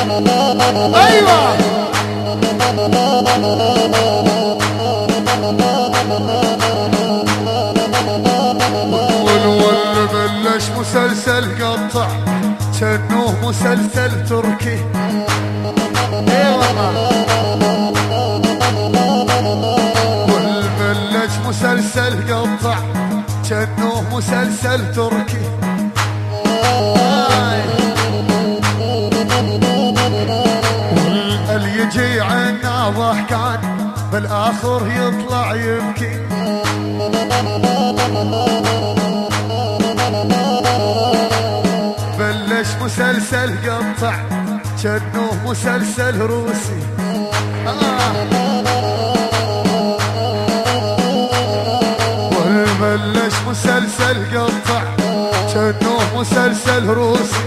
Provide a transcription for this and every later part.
ايوه والول بلش مسلسل قطع كأنه مسلسل تركي. اي والله والبلش مسلسل قطع كأنه مسلسل تركي. اللي يجي عنا ضحكان بالاخر يطلع يبكي. بلش مسلسل قطع كأنه مسلسل روسي. والبلش مسلسل قطع كأنه مسلسل روسي.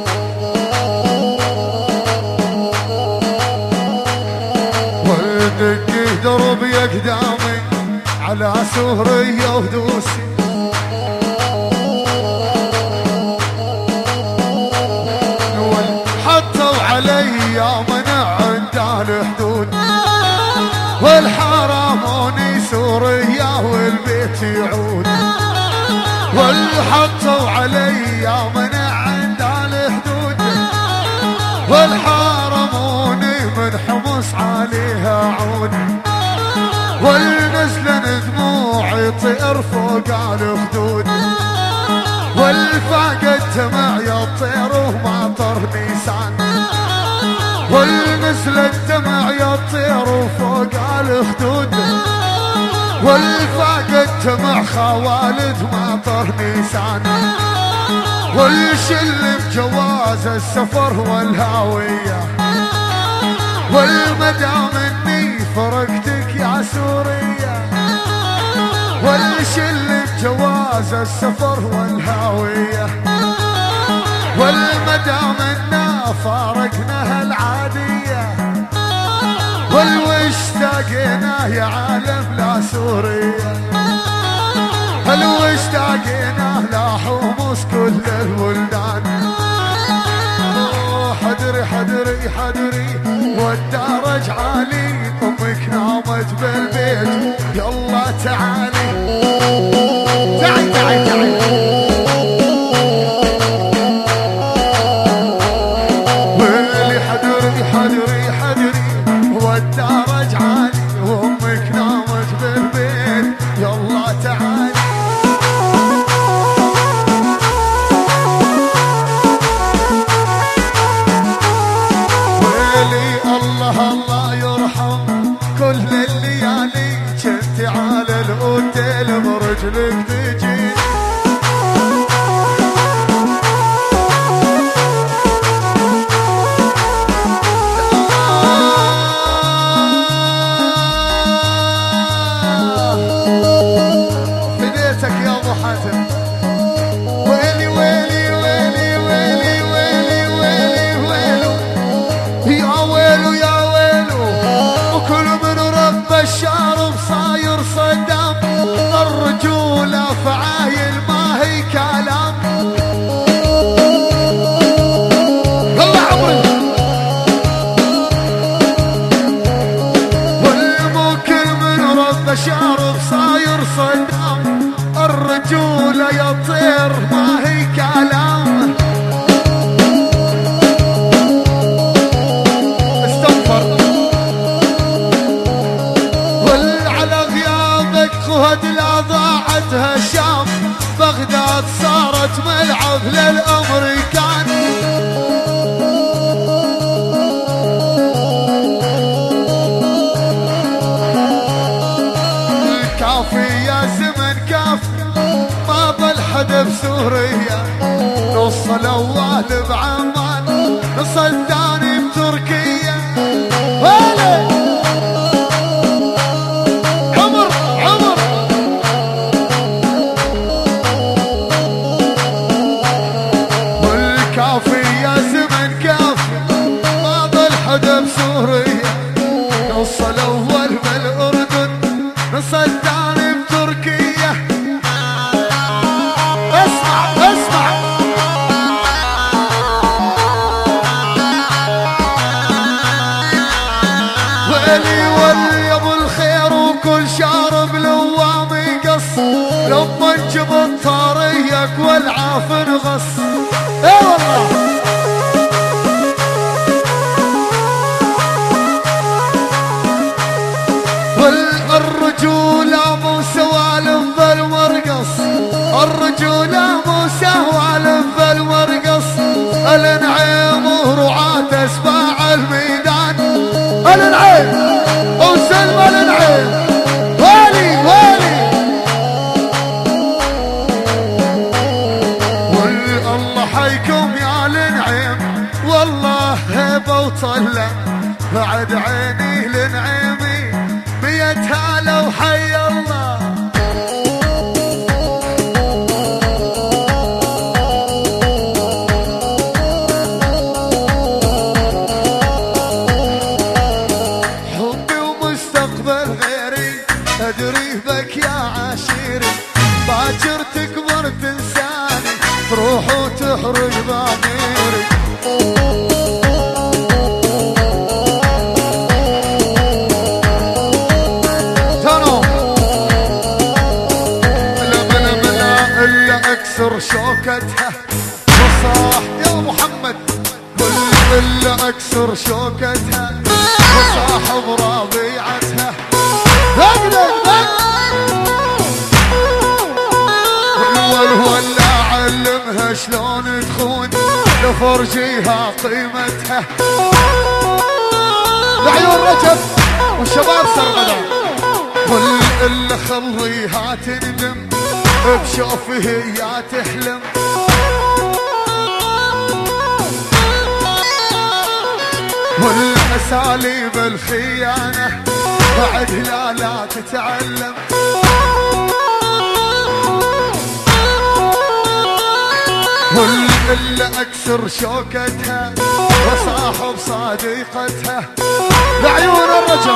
والدقي درب يقدامي على سوريا ودوسي. حطوا علي منع عند الحدود والحرموني سوريا والبيت يعود. والحطوا علي منع عند الحدود والحرموني من حمص عليها عود. والنزل دموعي طير فوق الخدود والفاقد دمع يطير ومطر نيسان. والنزل الدمع يطير فوق الخدود والفاقد دمع خوالد مطر نيسان. والشل بجواز السفر والهاوية والمدام اني فرقتك يا سوريا. والشل بجواز السفر والهاوية والمدام انا فارقنا العادية. والواشتاقنا يا عالم لا سوريا. الواشتاقنا لا حمص كل الولدان. حدري حدري حدري والدرج عالي امك نامت بالبيت يلا تعالي تعي تعي تعي. ويلي حدري حدري حدري والدرج عالي وامك نامت بالبيت يلا تعالي. الله يرحم كل الليالي كنت على الاوتيل برجلك تجي. فديتك يا ابو حاتم. ويلي ويلي ويلي ويلي ويلي ويلي ويلو يا ويلو يا ويلو. وكل من رب الشارب صاير صدام. الرجولة فعايل ما هي كلام. يلا عمري. والموكل من رب الشارب صاير صدام. الرجولة يطير ما هي كلام. خهد لا ضاعتها الشام. بغداد صارت ملعب للامريكان. كافي يا زمن كافي ما ظل حدا بسوريا. نص الاول بعمان نص الثاني بتركيا. كافي يا زمن كافي ما ظل حدا بسوريا. نص الاول بالاردن نص الثاني بتركيا. اسمع اسمع ويلي ولي ابو الخير وكل شارب لوام يقص لما نجبط طاريك والعافن غص. اي والله والرجولة مو سوالف بالمرقص، الرجولة مو سوالف بالمرقص، الانعيم ورعاة اسباع الميدان، الانعيم وسلم الانعيم والي والي والله حيكم يا الانعيم والله هبه وطلع بعد عيني لنعيمي مية هلا وحي الله. حبي ومستقبل غيري ادري بك يا عشيري، باكر تكبر تنساني تروح وتحرق ضميري. شوكتها وصاح يا محمد كل اللي اكسر شوكتها وصاح بربيعتها ولا علمها شلون تخون لفرجيها قيمتها. لعيون رجب والشباب سرمدة كل اللي خليها تندم بشوفه يا تحلم. والاساليب الخيانه بعد لا تتعلم. واللي اكسر شوكتها وصاحب صديقتها بعيون الرجل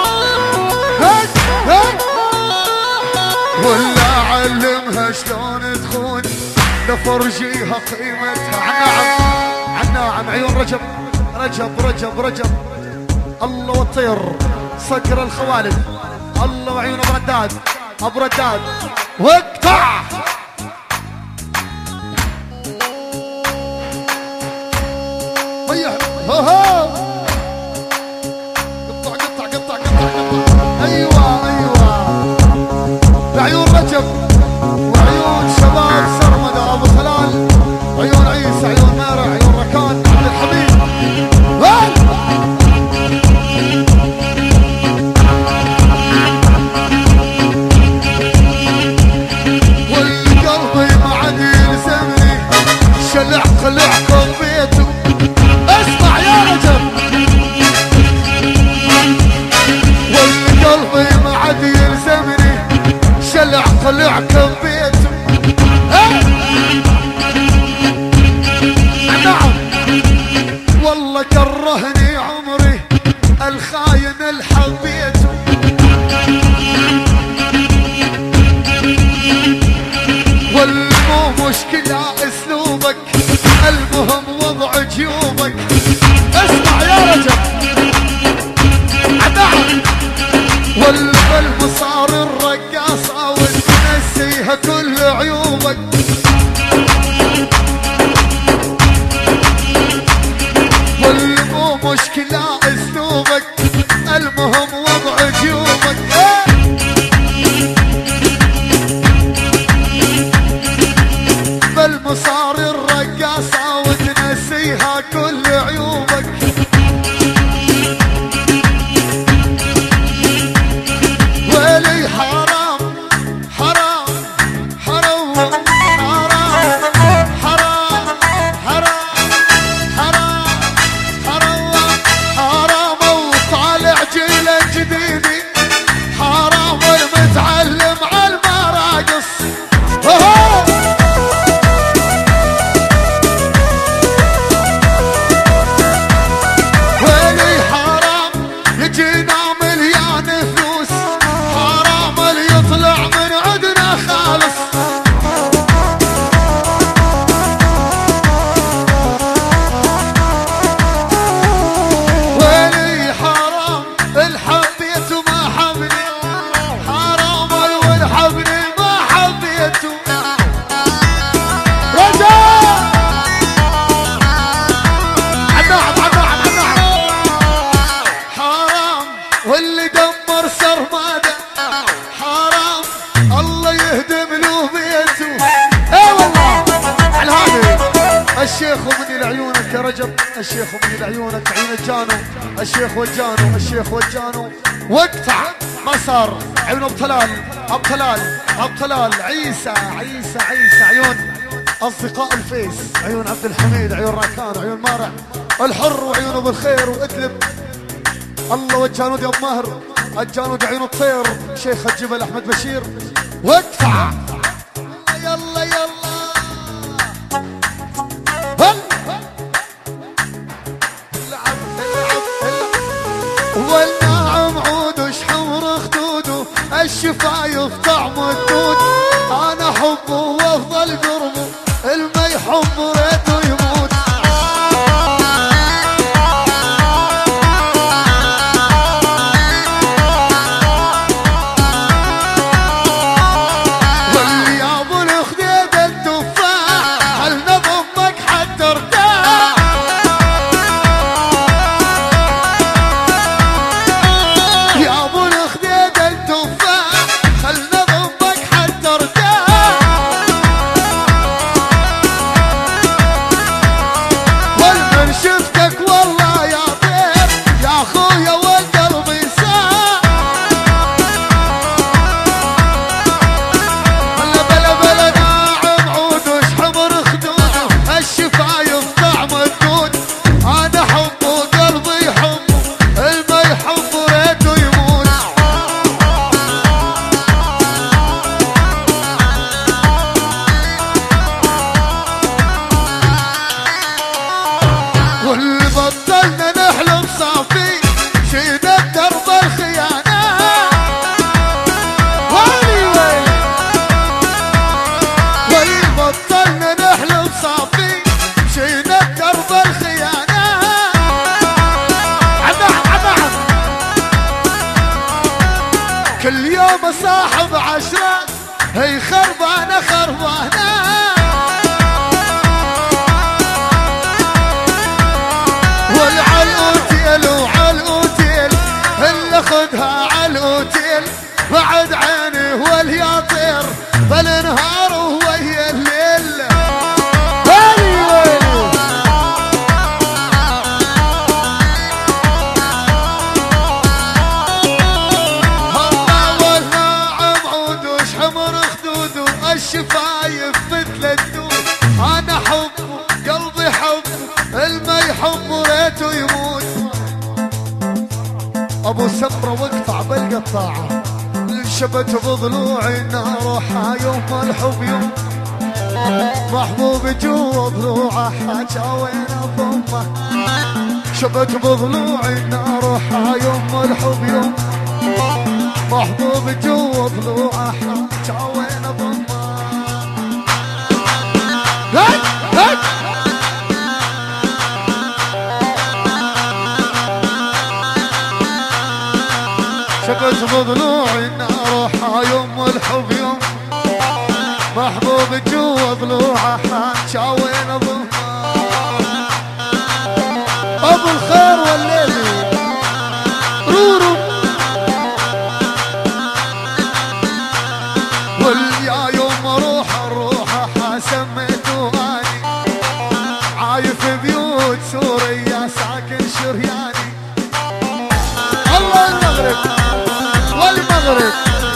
ولا علمها شلون تخون لفرجيها قيمتها. عناعم عيون رجب رجب الله والطير صقر الخوالد الله وعيون ابو رداد واقطع هو قطع ايوه عيون رجب وعيون شباب سرمدة ابو خلال عيون عيسى عيون مارع عيون ركان عبد الحميد والقلب ما عاد يلزمني شلع قلع قضيته. اسمع يا رجب والقلب ما عاد يلزمني شلع قلع كبيته. نعم والله كرهني عمري الخاين الحبيته. والمو مشكلة اسلوبك المهم وضع جيوبك. اسمع يا رجل نعم والمصار الرقاصة وتنسيها كل عيوبك. والمو مشكلة اسلوبك المهم وضع جيوبك. بالمصار الرقاصة وتنسيها كل عيوبك. ويلي حرام حرام حرام حرام حرام حرام حرام حرام حرام وطالع جيل جديدي حرام المتعلم على المراقص. الشيخ ومن عيونك عيون الجانو، الشيخ والجانو، الشيخ والجانو. واقطع مسار عيون ابو طلال، ابو طلال، ابو طلال، عيسى عيسى عيسى، عيون اصدقاء الفيس، عيون عبد الحميد، عيون راكان، عيون مارع الحر، وعيون ابو الخير وادلب. الله والجانود يا ابو ماهر، الجانود عيون الطير، شيخ الجبل احمد بشير. واقطع يلا يلا والناعم عود شحمر خدوده، الشفايف طعم الدود، انا حبه وافضل قربه، الما يحب ريته يموت. واللي يا ابو الخديد التفاح، هل نضمك حتى ارتاح. يا ابو الخديد التفاح، هل نضمك حتى ارتاح. والمن شفتك والله يا طير، يا اخويا والقلب يساع. هلا بلا بلا ناعم عود وشحمر خدوده، الشفايف طعم الدود، انا حبه قلبي يحبه، الما يحب ريته يموت. واللي بطلنا نحلم صافي، شينا درب الخيانة. ويلي ويلي، واللي بطلنا نحلم صافي، شينا درب الخيانة. عبع كل يوم صاحب عشرة، هي خربانة خربانة. والعالأوتيل وعالأوتيل، اللي خدها عالأوتيل، بعد عيني واللي يطير بالنهار وهي الليل. ويلي ويلي، الله والناعم عود وشحمر خدوده، الشفايف مثل الدود، انا حبه قلبي حبه، الما يحب ريته يموت. ابو سمره واقطع بالقطاعه، انشبت بضلوعي النار يوم الحب يوم، محبوب جوا ضلوعه حاجه وين ضمه. شبت بضلوعي النار يوم الحب يوم، محبوب جوا ضلوعه حاجه وين ضمه. هاي هاي شبت بضلوعي النار يوم الحب يوم، محبوب جوا ضلوعه حاجه وين ضمه. ابو الخير والليلي رورو، واليا يوم اروح سميته اني، عايف بيوت سوريا ساكن شرياني. الله المغرب والمغرب،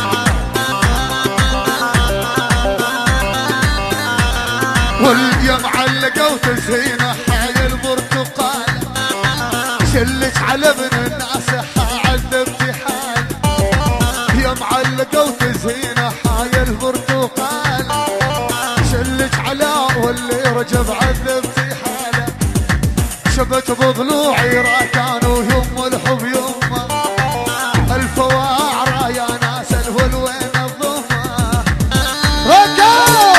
واليا معلقه وتزهينه حاي البرتقال، شلت على ابن الناس عذبتي حال. يا معلقه وتزهينه حاي البرتقال، شلت على واللي رجب عذبتي حاله. شبت بضلوعي راكان ويوم الحب يومه، الفواعر يا ناس الهول وين الضمه. راكان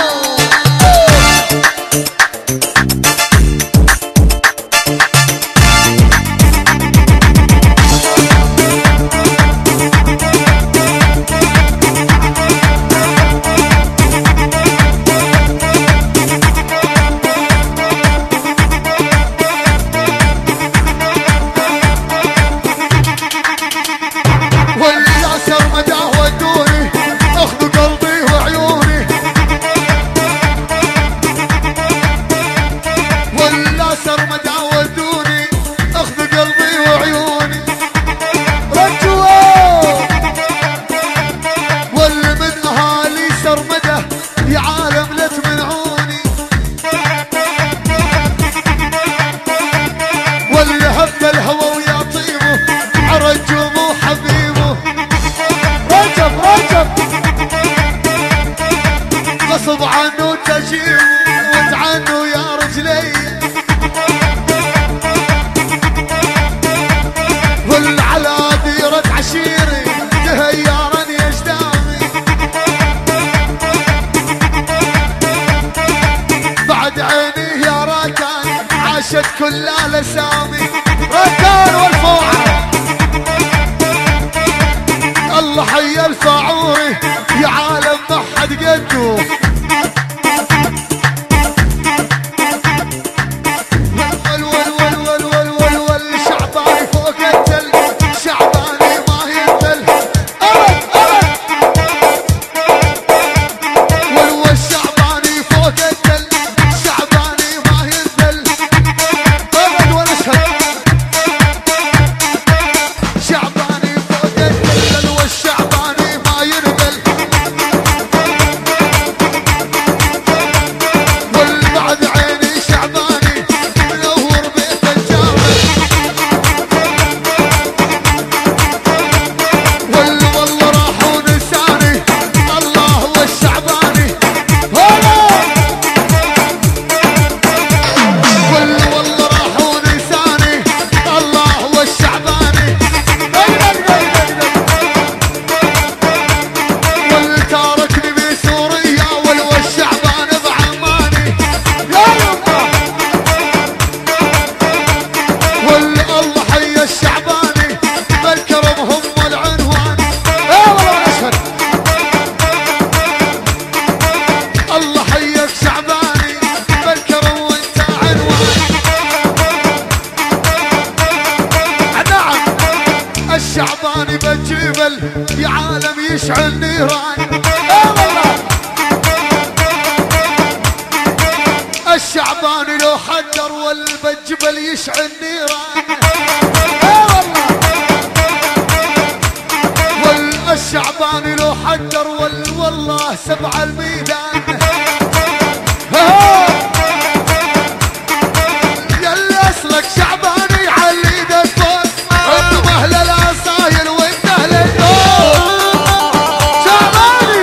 الشعباني بجبل يا عالم يشعل نيران. الشعباني لو حجر والبجبل يشعل نيران. الشعباني لو حجر والله سبع الميدان. يلي اصلك شعباني علي ايدك فوق، انتم اهل العصاير وانت اهل الدور. شعباني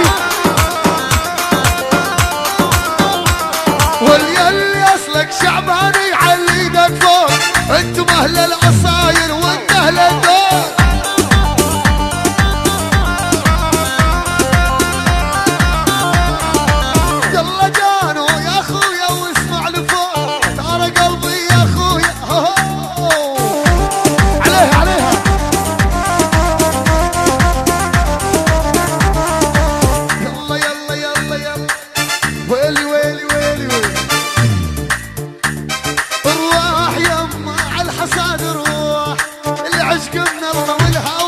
واليلي اصلك شعباني علي ايدك فوق، انتم اهل العصاير وانت اهل الدور. العشق من الله والهوى